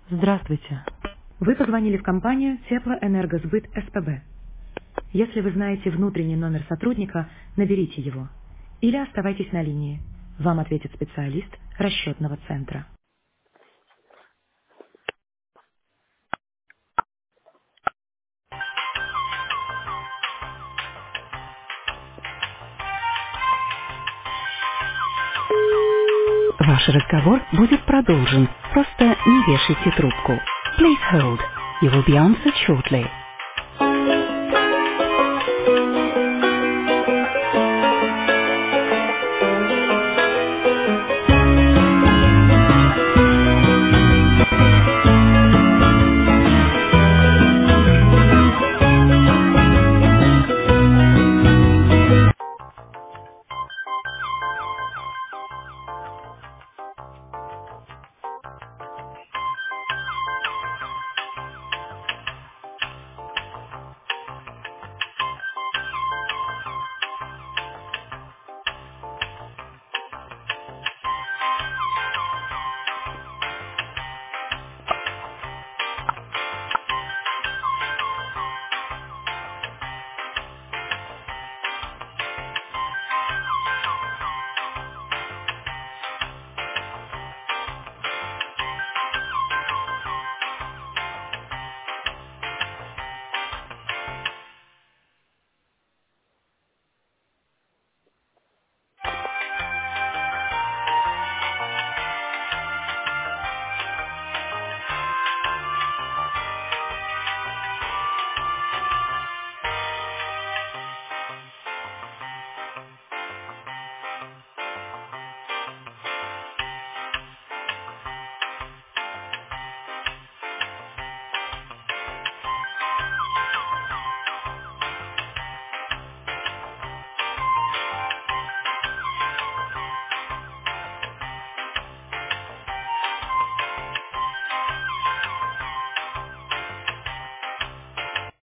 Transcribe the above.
Здравствуйте. Вы позвонили в компанию Теплоэнергосбыт СПБ. Если вы знаете внутренний номер сотрудника, наберите его. Или оставайтесь на линии. Вам ответит специалист расчетного центра. Ваш разговор будет продолжен. Просто не вешайте трубку. Please hold. You will be answered shortly.